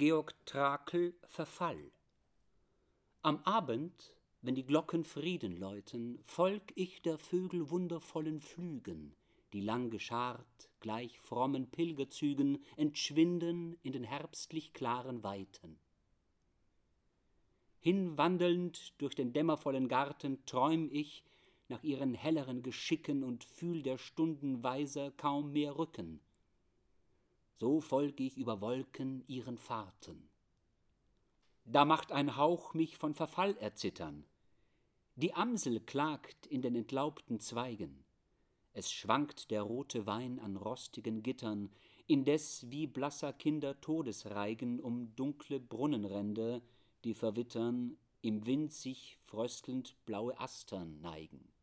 Georg Trakl, Verfall. Am Abend, wenn die Glocken Frieden läuten, folg ich der Vögel wundervollen Flügen, die lang geschart, gleich frommen Pilgerzügen, entschwinden in den herbstlich klaren Weiten. Hinwandelnd durch den dämmervollen Garten träum ich nach ihren helleren Geschicken und fühl der Stunden weiser kaum mehr Rücken. So folg ich über Wolken ihren Fahrten. Da macht ein Hauch mich von Verfall erzittern. Die Amsel klagt in den entlaubten Zweigen. Es schwankt der rote Wein an rostigen Gittern, indes wie blasser Kinder Todesreigen um dunkle Brunnenränder, die verwittern, im Wind sich fröstelnd blaue Astern neigen.